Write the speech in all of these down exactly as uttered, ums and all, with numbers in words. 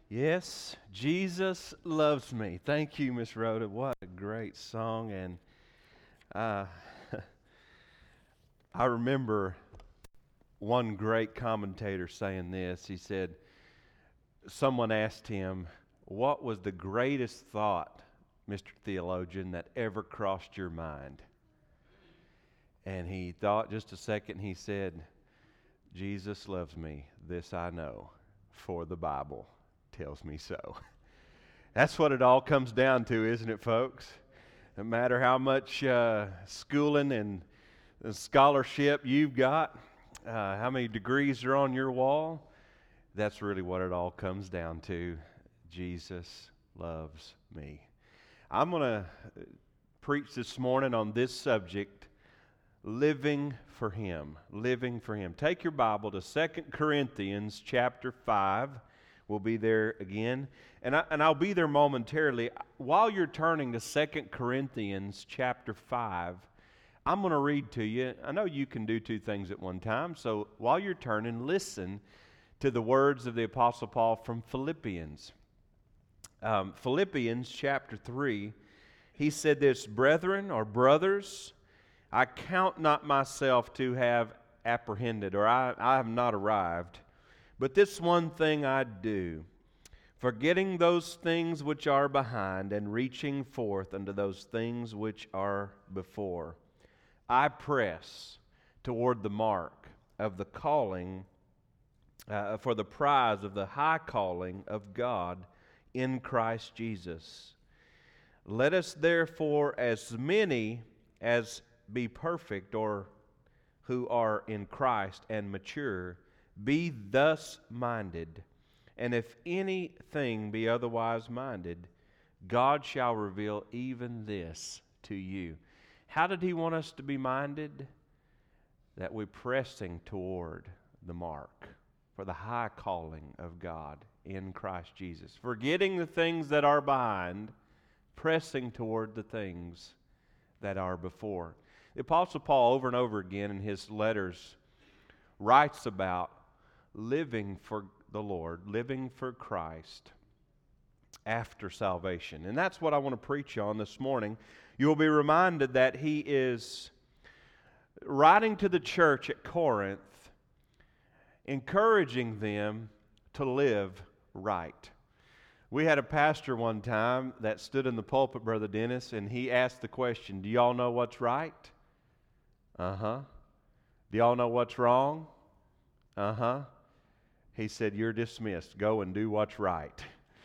Yes, Jesus loves me. Thank you, Miss Rhoda. What a great song. And uh, I remember one great commentator saying this. He said, someone asked him, what was the greatest thought, Mister Theologian, that ever crossed your mind? And he thought just a second. He said, Jesus loves me. This I know, for the Bible tells me so. That's what it all comes down to, isn't it, folks? No matter how much uh, schooling and, and scholarship you've got, uh, how many degrees are on your wall, that's really what it all comes down to. Jesus loves me. I'm going to preach this morning on this subject, living for Him. Living for Him. Take your Bible to Second Corinthians chapter five. We'll be there again. And, I, and I'll be there momentarily. While you're turning to Second Corinthians chapter five, I'm going to read to you. I know you can do two things at one time. So while you're turning, listen to the words of the Apostle Paul from Philippians. Um, Philippians chapter three, he said this, Brethren or brothers, I count not myself to have apprehended, or I, I have not arrived. But this one thing I do, forgetting those things which are behind and reaching forth unto those things which are before, I press toward the mark of the calling, uh, for the prize of the high calling of God in Christ Jesus. Let us therefore, as many as be perfect or who are in Christ and mature, be thus minded, and if anything be otherwise minded, God shall reveal even this to you. How did He want us to be minded? That we're pressing toward the mark for the high calling of God in Christ Jesus. Forgetting the things that are behind, pressing toward the things that are before. The Apostle Paul, over and over again in his letters, writes about living for the Lord, living for Christ after salvation. And that's what I want to preach on this morning. You'll be reminded that he is writing to the church at Corinth, encouraging them to live right. We had a pastor one time that stood in the pulpit, Brother Dennis, and he asked the question, do y'all know what's right? Uh-huh. Do y'all know what's wrong? Uh-huh. He said, you're dismissed. Go and do what's right.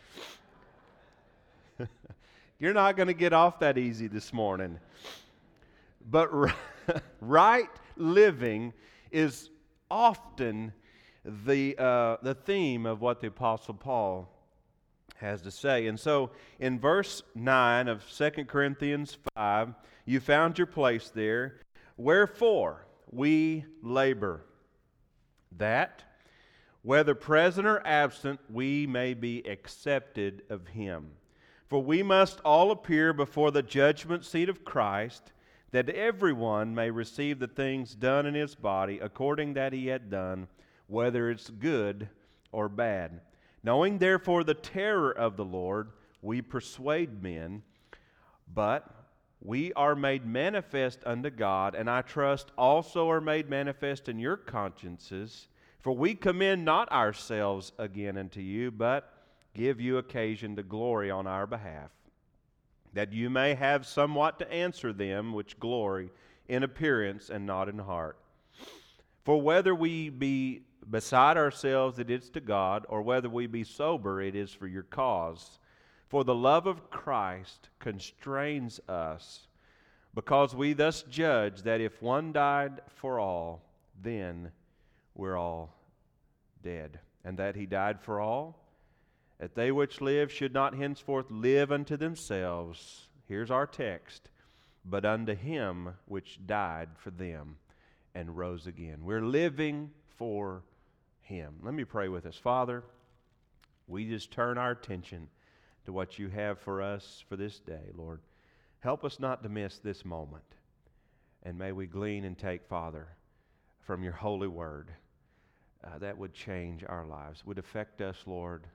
You're not going to get off that easy this morning. But right living is often the uh, the theme of what the Apostle Paul has to say. And so in verse nine of Second Corinthians five, you found your place there. Wherefore we labor, that whether present or absent, we may be accepted of Him. For we must all appear before the judgment seat of Christ, that everyone may receive the things done in his body according that he had done, whether it's good or bad. Knowing therefore the terror of the Lord, we persuade men, but we are made manifest unto God, and I trust also are made manifest in your consciences. For we commend not ourselves again unto you, but give you occasion to glory on our behalf, that you may have somewhat to answer them which glory in appearance and not in heart. For whether we be beside ourselves, it is to God, or whether we be sober, it is for your cause. For the love of Christ constrains us, because we thus judge that if one died for all, then we're all dead. And that He died for all, that they which live should not henceforth live unto themselves. Here's our text. But unto Him which died for them and rose again. We're living for Him. Let me pray with us. Father, we just turn our attention to what you have for us for this day, Lord. Help us not to miss this moment. And may we glean and take, Father, from your holy word uh, that would change our lives, would affect us, Lord,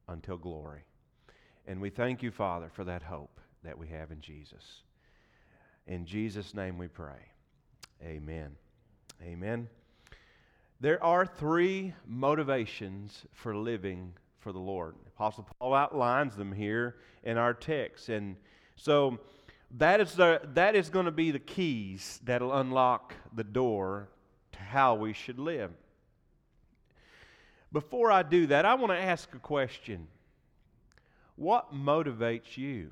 until glory. And we thank you, Father, for that hope that we have in Jesus. In Jesus' name we pray. Amen. Amen. There are three motivations for living for the Lord. Apostle Paul outlines them here in our text. And so that is the that is going to be the keys that'll unlock the door to how we should live. Before I do that, I want to ask a question. What motivates you?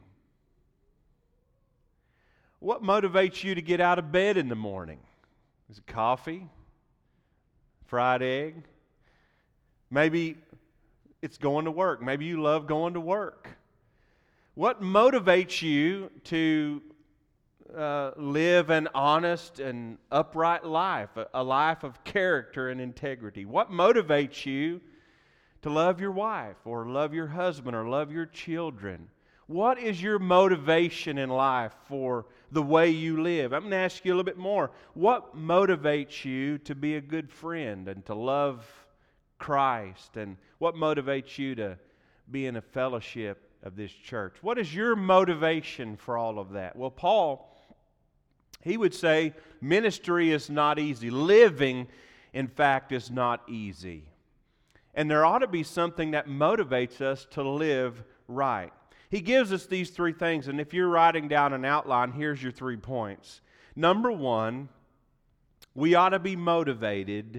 What motivates you to get out of bed in the morning? Is it coffee? Fried egg? Maybe it's going to work. Maybe you love going to work. What motivates you to uh, live an honest and upright life, a, a life of character and integrity? What motivates you to love your wife or love your husband or love your children? What is your motivation in life for the way you live? I'm going to ask you a little bit more. What motivates you to be a good friend and to love Christ? And what motivates you to be in a fellowship of this church? What is your motivation for all of that? Well, Paul, he would say ministry is not easy. Living, in fact, is not easy. And there ought to be something that motivates us to live right. He gives us these three things, and if you're writing down an outline, here's your three points. Number one, we ought to be motivated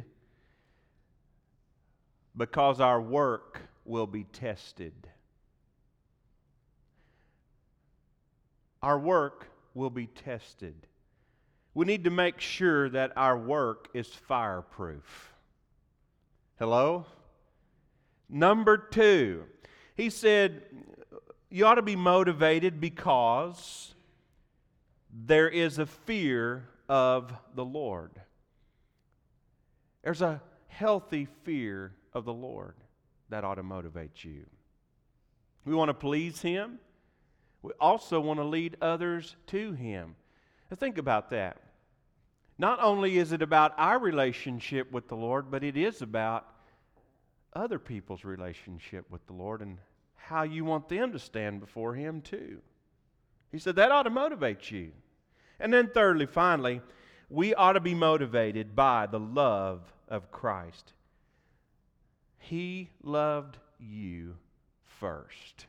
because our work will be tested. Our work will be tested. We need to make sure that our work is fireproof. Hello? Number two, he said, you ought to be motivated because there is a fear of the Lord. There's a healthy fear of the Lord that ought to motivate you. We want to please Him. We also want to lead others to Him. Now think about that. Not only is it about our relationship with the Lord, but it is about other people's relationship with the Lord and how you want them to stand before Him too. He said that ought to motivate you. And then thirdly, finally, we ought to be motivated by the love of Christ. He loved you first.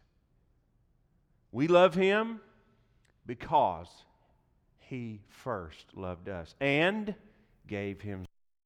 We love Him because He first loved us and gave Himself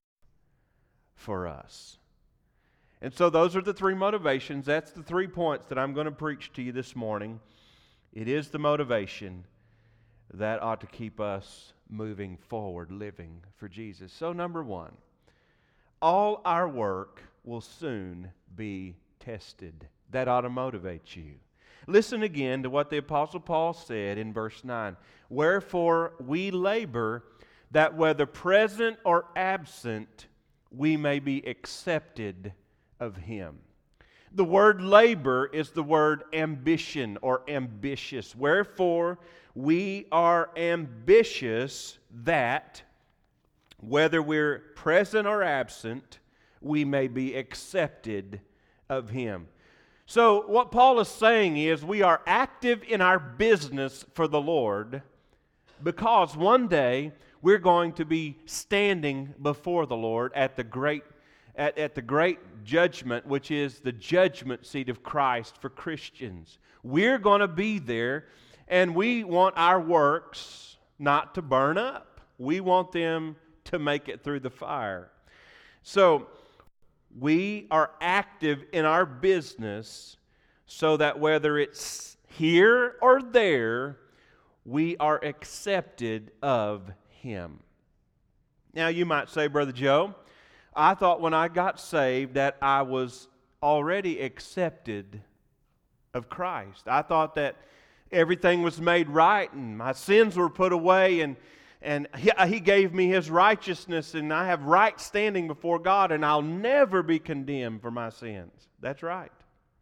for us. And so those are the three motivations. That's the three points that I'm going to preach to you this morning. It is the motivation that ought to keep us moving forward, living for Jesus. So number one, all our work will soon be tested. That ought to motivate you. Listen again to what the Apostle Paul said in verse nine. Wherefore we labor that whether present or absent, we may be accepted of Him. The word labor is the word ambition or ambitious. Wherefore, we are ambitious that, whether we're present or absent, we may be accepted of Him. So, what Paul is saying is we are active in our business for the Lord because one day we're going to be standing before the Lord at the great At, at the great judgment, which is the judgment seat of Christ for Christians. We're going to be there, and we want our works not to burn up. We want them to make it through the fire. So, we are active in our business so that whether it's here or there, we are accepted of Him. Now, you might say, Brother Joe, I thought when I got saved that I was already accepted of Christ. I thought that everything was made right and my sins were put away and, and he, he gave me His righteousness and I have right standing before God and I'll never be condemned for my sins. That's right.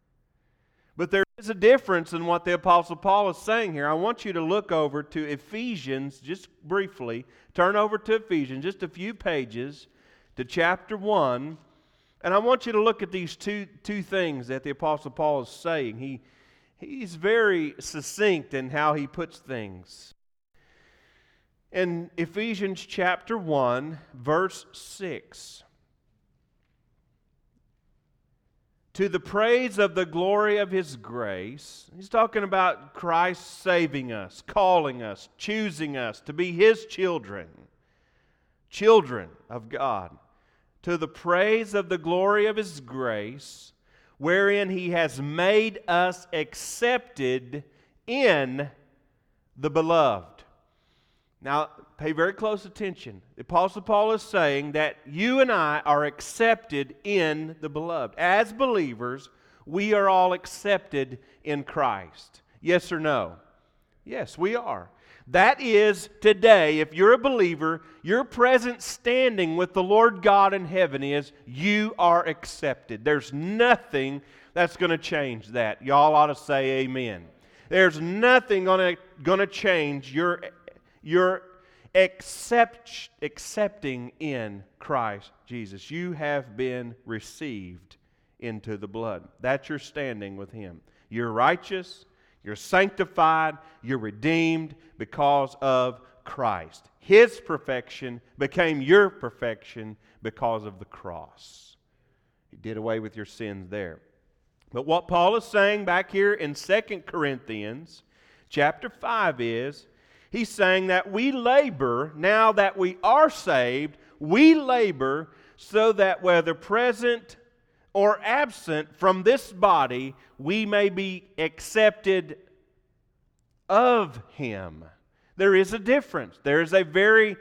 But there is a difference in what the Apostle Paul is saying here. I want you to look over to Ephesians just briefly. Turn over to Ephesians, just a few pages, to chapter one, And I want you to look at these two, two things that the Apostle Paul is saying. He, he's very succinct in how he puts things. In Ephesians chapter one, verse six, to the praise of the glory of His grace. He's talking about Christ saving us, calling us, choosing us to be His children, children of God. To the praise of the glory of His grace, wherein He has made us accepted in the Beloved. Now, pay very close attention. The Apostle Paul is saying that you and I are accepted in the Beloved. As believers, we are all accepted in Christ. Yes or no? Yes, we are. That is, today, if you're a believer, your present standing with the Lord God in heaven is you are accepted. There's nothing that's going to change that. Y'all ought to say amen. There's nothing going to going to change your your accept, accepting in Christ Jesus. You have been received into the blood. That's your standing with Him. You're righteous. You're sanctified, you're redeemed because of Christ. His perfection became your perfection because of the cross. He did away with your sins there. But what Paul is saying back here in Second Corinthians chapter five is, he's saying that we labor, now that we are saved, we labor so that whether present or absent from this body, we may be accepted of Him. There is a difference. There is a very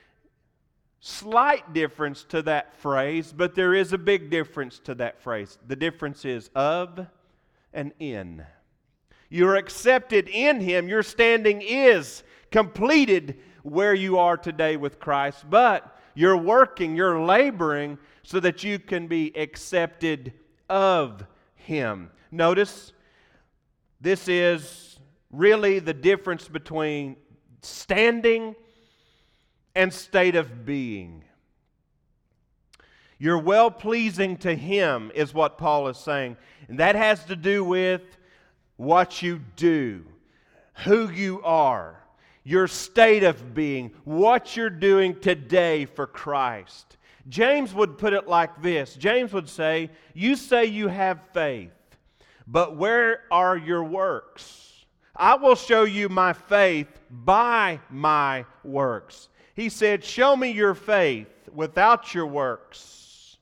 slight difference to that phrase, but there is a big difference to that phrase. The difference is of and in. You're accepted in Him. Your standing is completed where you are today with Christ, but you're working, you're laboring so that you can be accepted of Him. Notice, this is really the difference between standing and state of being. You're well-pleasing to Him, is what Paul is saying. And that has to do with what you do, who you are, your state of being, what you're doing today for Christ. James would put it like this. James would say, you say you have faith, but where are your works? I will show you my faith by my works. He said, show me your faith without your works.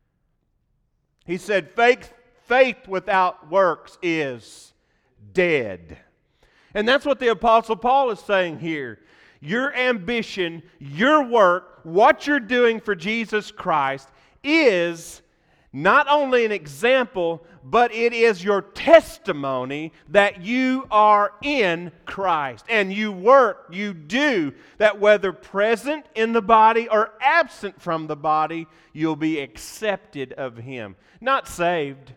He said, faith, faith without works is dead. And that's what the Apostle Paul is saying here. Your ambition, your work, what you're doing for Jesus Christ is not only an example, but it is your testimony that you are in Christ. And you work, you do, that whether present in the body or absent from the body, you'll be accepted of Him. Not saved,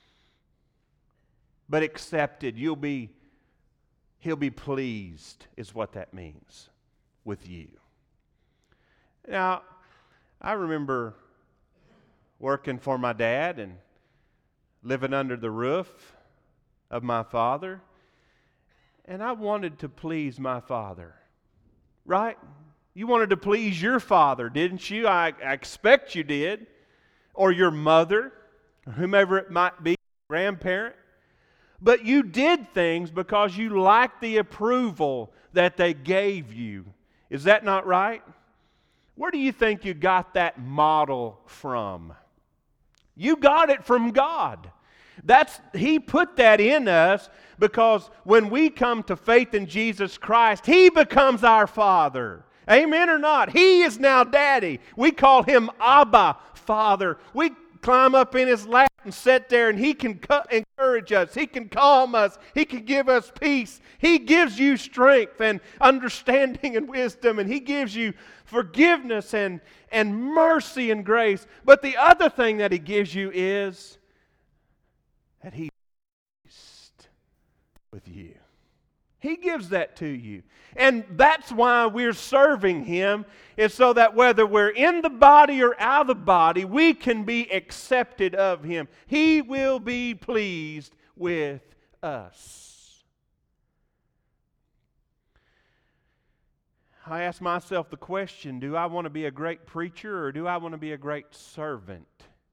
but accepted. You'll be, He'll be pleased, is what that means with you. Now, I remember working for my dad and living under the roof of my father, and I wanted to please my father, right? You wanted to please your father, didn't you? I, I expect you did. Or your mother, or whomever it might be, grandparent. But you did things because you liked the approval that they gave you. Is that not right? Where do you think you got that model from? You got it from God. That's, He put that in us because when we come to faith in Jesus Christ, He becomes our Father. Amen or not? He is now Daddy. We call Him Abba, Father. We climb up in His lap and sit there, and He can encourage us. He can calm us. He can give us peace. He gives you strength and understanding and wisdom, and He gives you forgiveness and, and mercy and grace. But the other thing that He gives you is that He's pleased with you. He gives that to you. And that's why we're serving Him, is so that whether we're in the body or out of the body, we can be accepted of Him. He will be pleased with us. I ask myself the question, do I want to be a great preacher or do I want to be a great servant?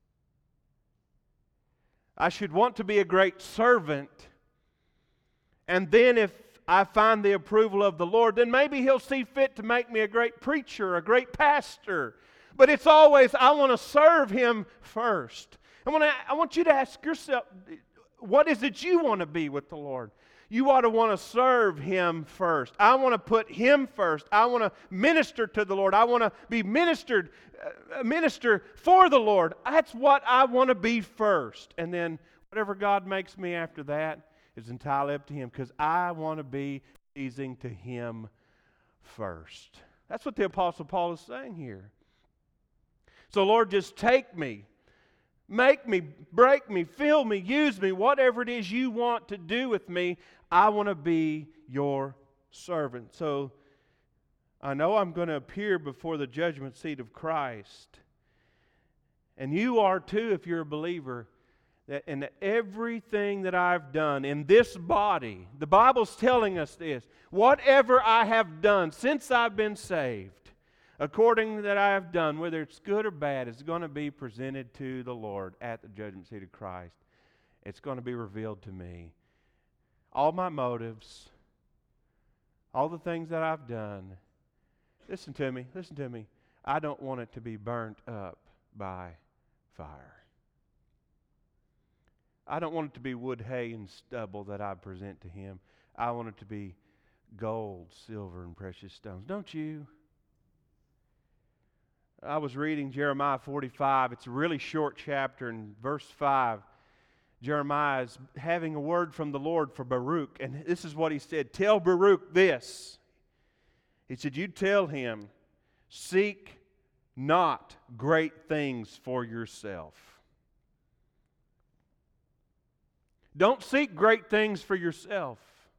I should want to be a great servant, and then if I find the approval of the Lord, then maybe He'll see fit to make me a great preacher, a great pastor. But it's always, I want to serve Him first. I want, to, I want you to ask yourself, what is it you want to be with the Lord? You ought to want to serve Him first. I want to put Him first. I want to minister to the Lord. I want to be ministered, uh, minister for the Lord. That's what I want to be first. And then whatever God makes me after that is entirely up to Him, because I want to be pleasing to Him first. That's what the Apostle Paul is saying here. So Lord, just take me, make me, break me, fill me, use me, whatever it is you want to do with me, I want to be your servant. So I know I'm going to appear before the judgment seat of Christ. And you are too if you're a believer. That in everything that I've done in this body, the Bible's telling us this, whatever I have done since I've been saved, according to that I have done, whether it's good or bad, is going to be presented to the Lord at the judgment seat of Christ. It's going to be revealed to me. All my motives, all the things that I've done. Listen to me, listen to me. I don't want it to be burnt up by fire. I don't want it to be wood, hay, and stubble that I present to Him. I want it to be gold, silver, and precious stones. Don't you? I was reading Jeremiah forty-five. It's a really short chapter. In verse five, Jeremiah is having a word from the Lord for Baruch. And this is what he said. Tell Baruch this. He said, you tell him, seek not great things for yourself. Don't seek great things for yourself,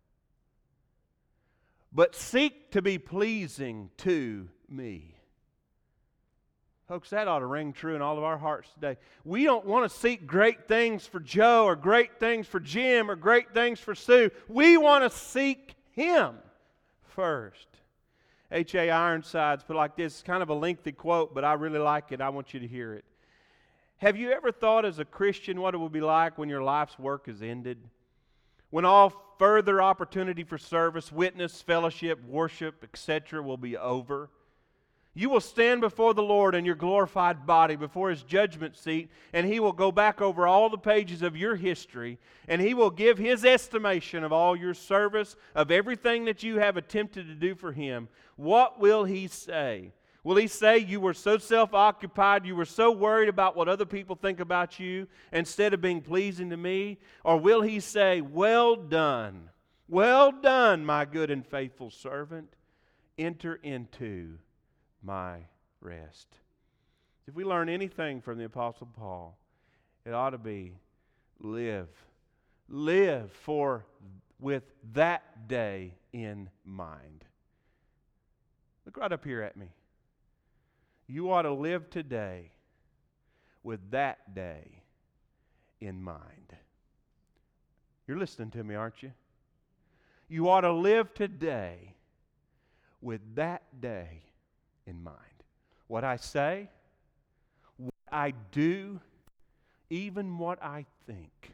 but seek to be pleasing to me. Folks, that ought to ring true in all of our hearts today. We don't want to seek great things for Joe or great things for Jim or great things for Sue. We want to seek Him first. H A Ironsides put it like this. It's kind of a lengthy quote, but I really like it. I want you to hear it. Have you ever thought as a Christian what it would be like when your life's work is ended? When all further opportunity for service, witness, fellowship, worship, et cetera will be over? You will stand before the Lord in your glorified body, before His judgment seat, and He will go back over all the pages of your history, and He will give His estimation of all your service, of everything that you have attempted to do for Him. What will He say? Will He say you were so self-occupied, you were so worried about what other people think about you instead of being pleasing to me? Or will He say, well done, well done, my good and faithful servant, enter into my rest? If we learn anything from the Apostle Paul, it ought to be live. Live for with that day in mind. Look right up here at me. You ought to live today with that day in mind. You're listening to me, aren't you? You ought to live today with that day in mind. What I say, what I do, even what I think,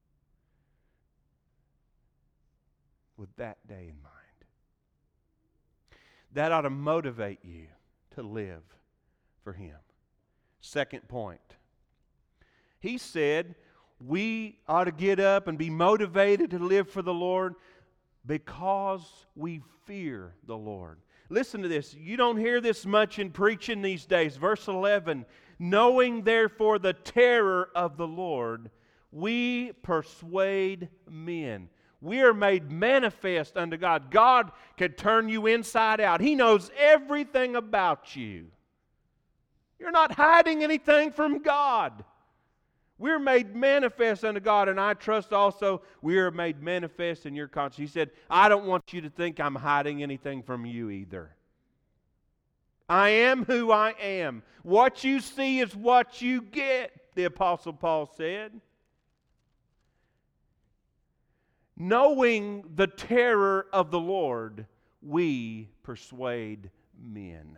with that day in mind. That ought to motivate you to live for Him. Second point. He said we ought to get up and be motivated to live for the Lord because we fear the Lord. Listen to this. You don't hear this much in preaching these days. Verse eleven, knowing therefore the terror of the Lord, we persuade men. We are made manifest unto God. God can turn you inside out. He knows everything about you. You're not hiding anything from God. We're made manifest unto God, and I trust also we are made manifest in your conscience. He said, I don't want you to think I'm hiding anything from you either. I am who I am. What you see is what you get, the Apostle Paul said. Knowing the terror of the Lord, we persuade men.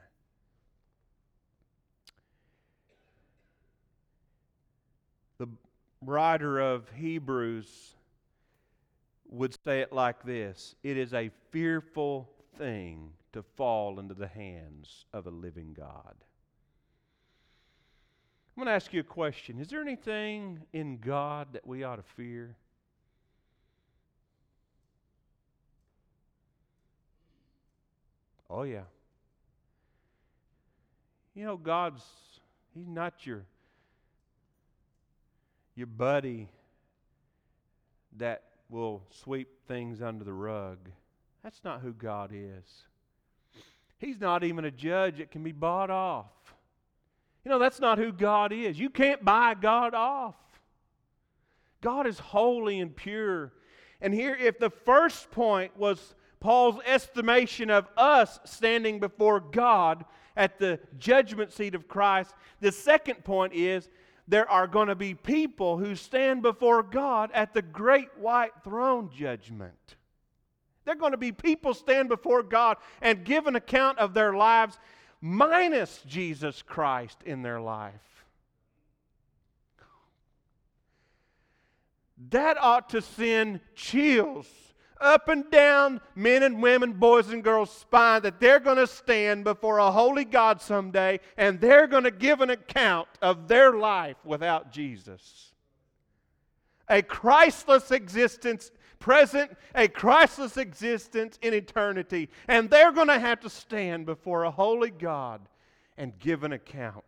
The writer of Hebrews would say it like this: it is a fearful thing to fall into the hands of a living God. I'm going to ask you a question. Is there anything in God that we ought to fear? Oh, yeah. You know, God's, He's not your, your buddy that will sweep things under the rug. That's not who God is. He's not even a judge that can be bought off. You know, that's not who God is. You can't buy God off. God is holy and pure. And here, if the first point was Paul's estimation of us standing before God at the judgment seat of Christ, the second point is there are going to be people who stand before God at the great white throne judgment. They're going to be people stand before God and give an account of their lives minus Jesus Christ in their life. That ought to send chills up and down men and women, boys and girls' spine, that they're going to stand before a holy God someday and they're going to give an account of their life without Jesus. A Christless existence present, a Christless existence in eternity. And they're going to have to stand before a holy God and give an account.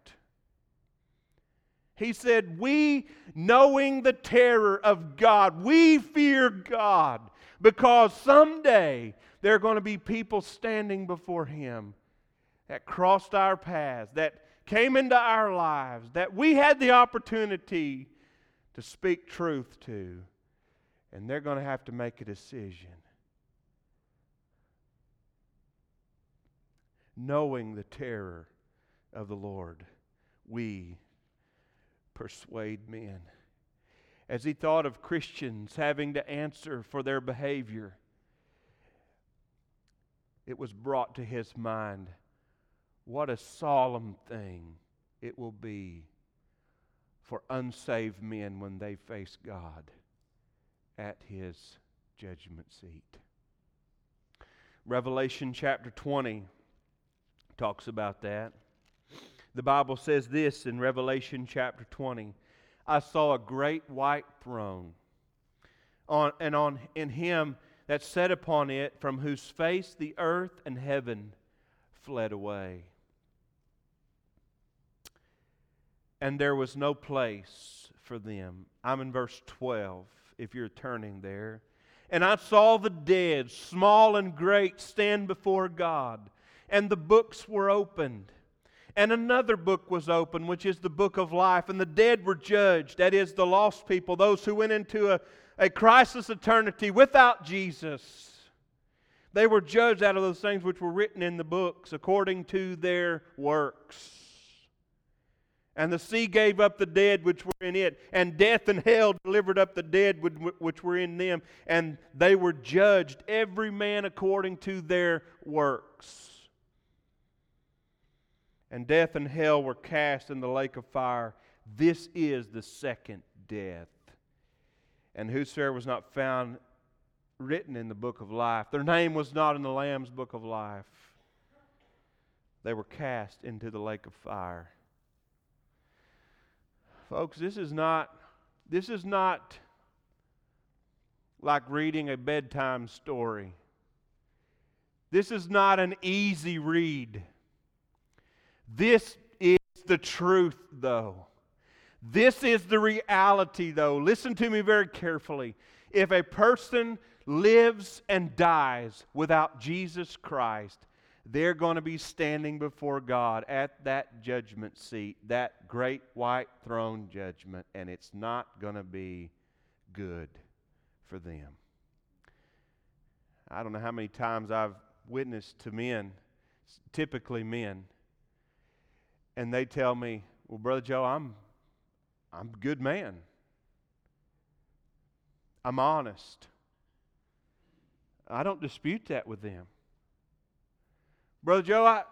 He said, we, knowing the terror of God, we fear God, because someday there are going to be people standing before Him that crossed our paths, that came into our lives, that we had the opportunity to speak truth to. And they're going to have to make a decision. Knowing the terror of the Lord, we persuade men. As he thought of Christians having to answer for their behavior, it was brought to his mind, what a solemn thing it will be for unsaved men when they face God at His judgment seat. Revelation chapter twenty talks about that. The Bible says this in Revelation chapter twenty. I saw a great white throne, on, and on in Him that sat upon it, from whose face the earth and heaven fled away. And there was no place for them. I'm in verse twelve. If you're turning there. And I saw the dead, small and great, stand before God. And the books were opened. And another book was opened, which is the book of life. And the dead were judged, that is, the lost people, those who went into a, a Christless eternity without Jesus. They were judged out of those things which were written in the books according to their works. And the sea gave up the dead which were in it, and death and hell delivered up the dead which were in them, and they were judged, every man according to their works. And death and hell were cast in the lake of fire. This is the second death. And whosoever was not found written in the book of life, their name was not in the Lamb's book of life, they were cast into the lake of fire. Folks, this is not this is not like reading a bedtime story. This is not an easy read. This is the truth, though. This is the reality, though. Listen to me very carefully. If a person lives and dies without Jesus Christ, they're going to be standing before God at that judgment seat, that great white throne judgment, and it's not going to be good for them. I don't know how many times I've witnessed to men, typically men, and they tell me, well, Brother Joe, I'm, I'm a good man. I'm honest. I don't dispute that with them. Brother Joe, I,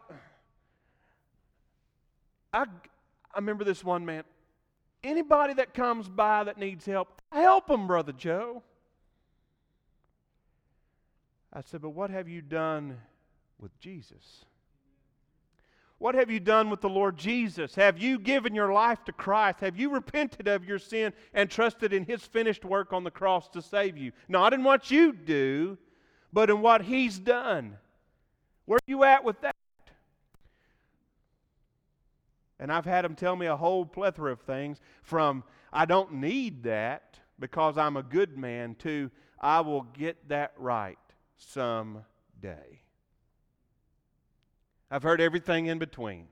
I, I remember this one man. Anybody that comes by that needs help, help them, Brother Joe. I said, but what have you done with Jesus? What have you done with the Lord Jesus? Have you given your life to Christ? Have you repented of your sin and trusted in His finished work on the cross to save you? Not in what you do, but in what He's done. Where are you at with that? And I've had them tell me a whole plethora of things, from I don't need that because I'm a good man to I will get that right someday. I've heard everything in between.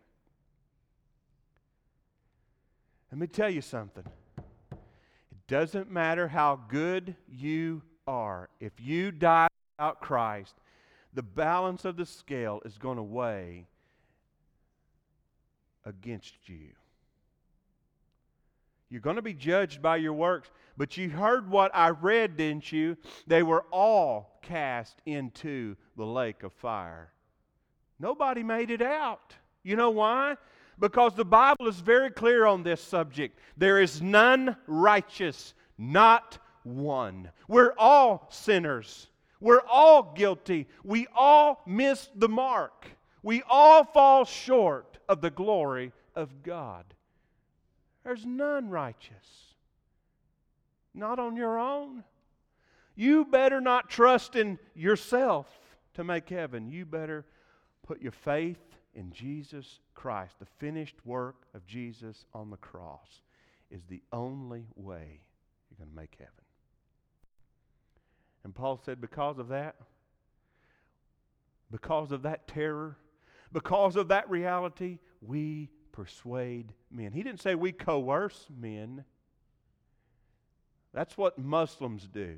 Let me tell you something. It doesn't matter how good you are. If you die without Christ, the balance of the scale is going to weigh against you. You're going to be judged by your works. But you heard what I read, didn't you? They were all cast into the lake of fire. Nobody made it out. You know why? Because the Bible is very clear on this subject. There is none righteous, not one. We're all sinners. We're all guilty. We all miss the mark. We all fall short of the glory of God. There's none righteous. Not on your own. You better not trust in yourself to make heaven. You better put your faith in Jesus Christ. The finished work of Jesus on the cross is the only way you're going to make heaven. And Paul said, because of that, because of that terror, because of that reality, we persuade men. He didn't say we coerce men. That's what Muslims do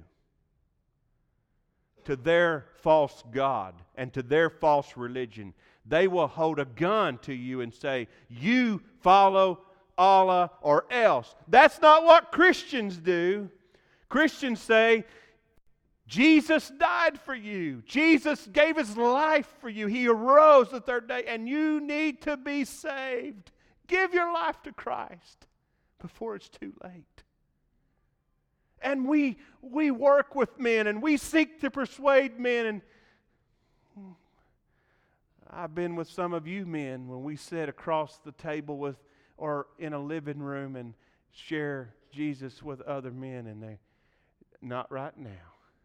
to their false god and to their false religion. They will hold a gun to you and say, you follow Allah or else. That's not what Christians do. Christians say, Jesus died for you. Jesus gave His life for you. He arose the third day, and you need to be saved. Give your life to Christ before it's too late. And we we work with men, and we seek to persuade men. And I've been with some of you men when we sit across the table with, or in a living room, and share Jesus with other men, and they, not right now.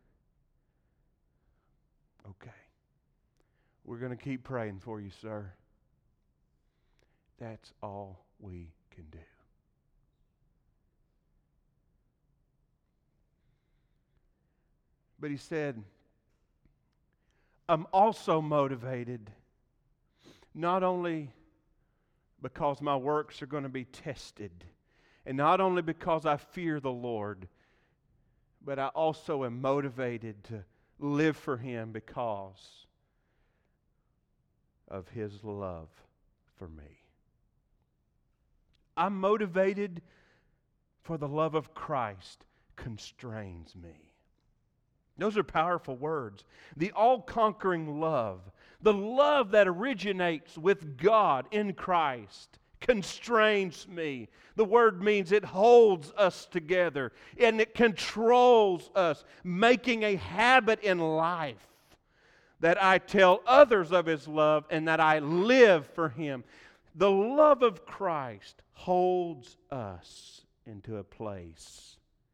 Okay. We're going to keep praying for you, sir. That's all we can do. But he said, I'm also motivated not only because my works are going to be tested, and not only because I fear the Lord, but I also am motivated to live for Him because of His love for me. I'm motivated for the love of Christ constrains me. Those are powerful words. The all-conquering love, the love that originates with God in Christ, constrains me. The word means it holds us together and it controls us, making a habit in life that I tell others of His love and that I live for Him. The love of Christ holds us into a place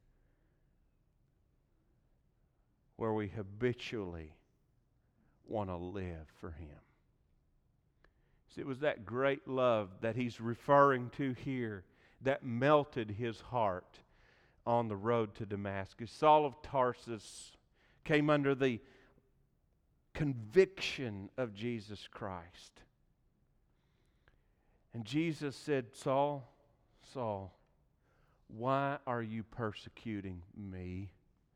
where we habitually want to live for Him. See, it was that great love that he's referring to here that melted his heart on the road to Damascus. Saul of Tarsus came under the conviction of Jesus Christ. And Jesus said, Saul, Saul, why are you persecuting me?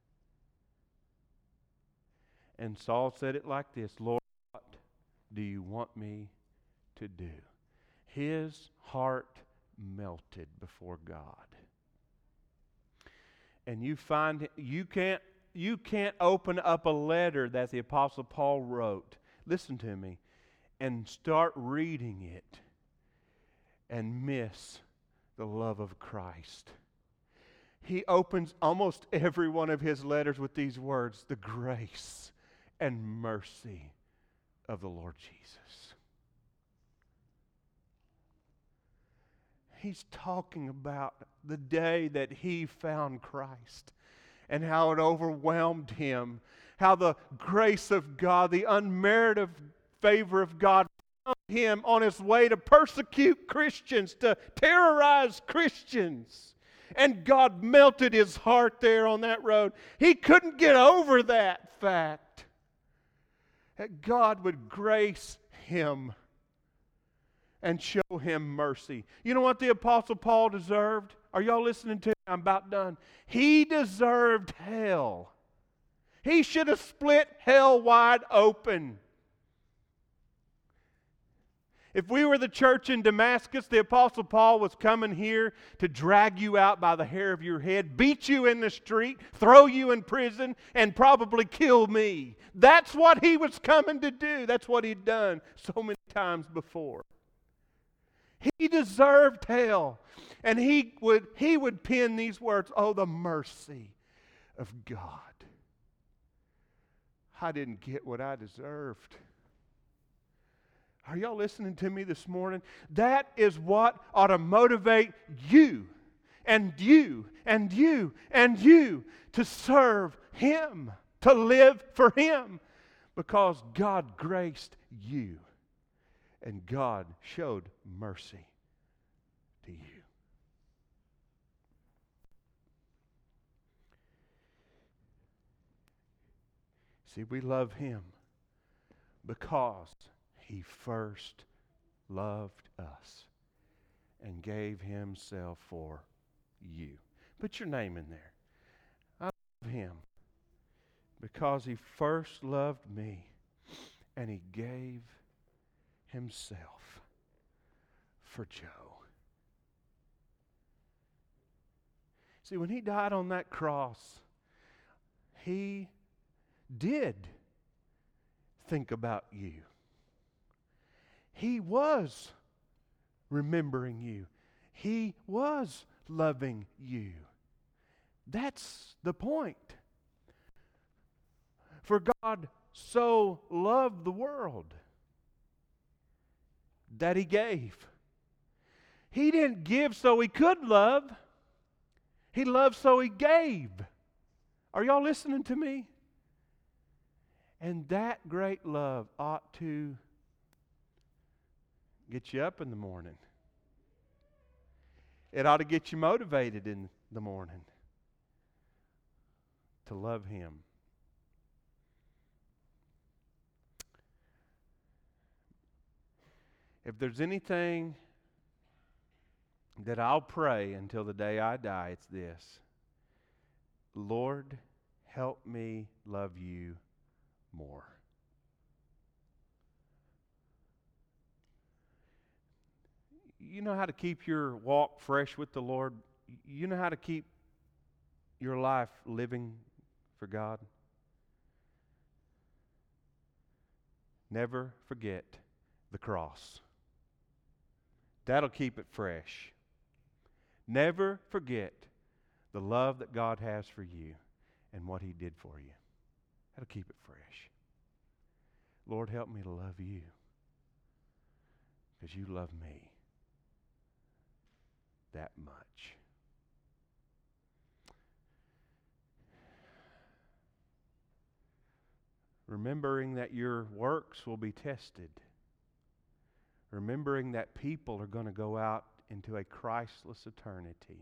And Saul said it like this, Lord, what do you want me to do? His heart melted before God. And you find you can't you can't open up a letter that the Apostle Paul wrote, listen to me, and start reading it and miss the love of Christ. He opens almost every one of his letters with these words, the grace and mercy of the Lord Jesus. He's talking about the day that he found Christ and how it overwhelmed him, how the grace of God, the unmerited favor of God found him on his way to persecute Christians, to terrorize Christians. And God melted his heart there on that road. He couldn't get over that fact that God would grace him and show him mercy. You know what the Apostle Paul deserved? Are y'all listening to me? I'm about done. He deserved hell. He should have split hell wide open. If we were the church in Damascus, the Apostle Paul was coming here to drag you out by the hair of your head, beat you in the street, throw you in prison, and probably kill me. That's what he was coming to do. That's what he'd done so many times before. He deserved hell. And he would, he would pen these words, oh, the mercy of God. I didn't get what I deserved. Are y'all listening to me this morning? That is what ought to motivate you and you and you and you to serve Him, to live for Him, because God graced you and God showed mercy to you. See, we love Him because He first loved us and gave Himself for you. Put your name in there. I love Him because He first loved me and He gave Himself for Joe. See, when He died on that cross, He did think about you. He was remembering you. He was loving you. That's the point. For God so loved the world that He gave. He didn't give so He could love. He loved so He gave. Are y'all listening to me? And that great love ought to get you up in the morning. It ought to get you motivated in the morning to love Him. If there's anything that I'll pray until the day I die, it's this: Lord, help me love you more. You know how to keep your walk fresh with the Lord? You know how to keep your life living for God? Never forget the cross. That'll keep it fresh. Never forget the love that God has for you and what He did for you. That'll keep it fresh. Lord, help me to love you because you love me that much. Remembering that your works will be tested. Remembering that people are going to go out into a Christless eternity.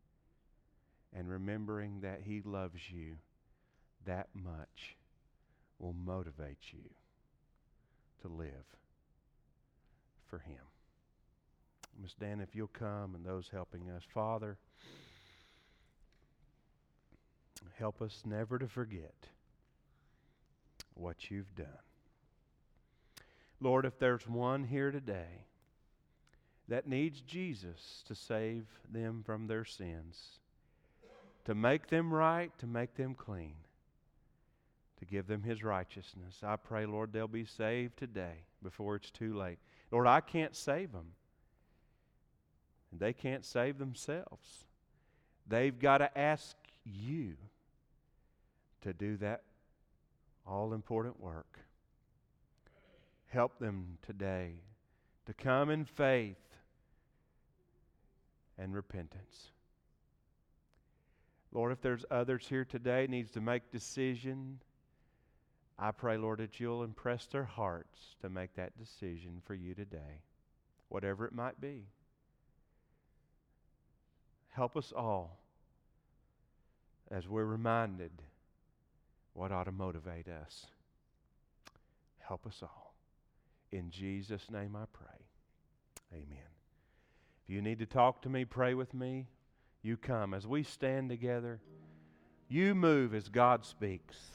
And remembering that He loves you that much will motivate you to live for Him. Miss Dan, if you'll come, and those helping us. Father, help us never to forget what You've done. Lord, if there's one here today that needs Jesus to save them from their sins, to make them right, to make them clean, to give them His righteousness, I pray, Lord, they'll be saved today before it's too late. Lord, I can't save them. And they can't save themselves. They've got to ask You to do that all-important work. Help them today to come in faith and repentance. Lord, if there's others here today needs to make decision, I pray, Lord, that You'll impress their hearts to make that decision for You today, whatever it might be. Help us all as we're reminded what ought to motivate us. Help us all. In Jesus' name I pray. Amen. If you need to talk to me, pray with me, you come. As we stand together, you move as God speaks.